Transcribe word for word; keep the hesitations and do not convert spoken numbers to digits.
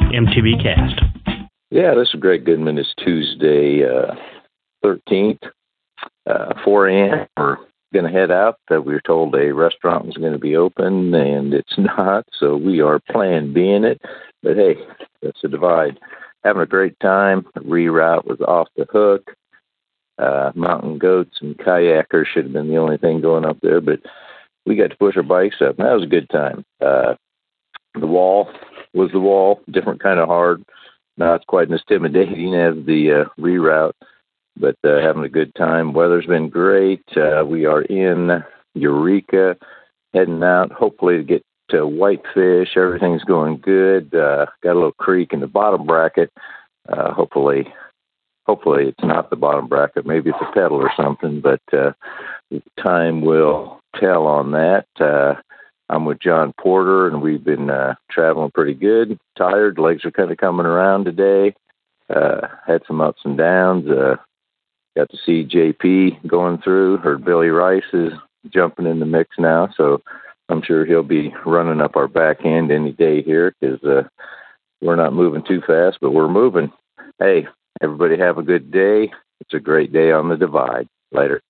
M T B Cast. Yeah, this is Greg Goodman. It's Tuesday, uh, thirteenth, uh, four a.m. We're going to head out. Uh, we were told a restaurant was going to be open, and it's not, so we are plan Bing it. But hey, that's a divide. Having a great time. The reroute was off the hook. Uh, mountain goats and kayakers should have been the only thing going up there, but we got to push our bikes up, and that was a good time. Uh, the wall was the wall, different kind of hard. Not quite as intimidating as the uh, reroute, but uh, having a good time. Weather's been great. Uh, we are in Eureka, heading out, hopefully to get to Whitefish. Everything's going good. Uh, got a little creek in the bottom bracket. Uh, hopefully, hopefully it's not the bottom bracket. Maybe it's a pedal or something, but uh, time will tell on that. Uh, I'm with John Porter, and we've been uh, traveling pretty good. Tired, legs are kind of coming around today. Uh, had some ups and downs. Uh, got to see J P going through. Heard Billy Rice is jumping in the mix now, so I'm sure he'll be running up our back end any day here because uh, we're not moving too fast, but we're moving. Hey, everybody have a good day. It's a great day on the divide. Later.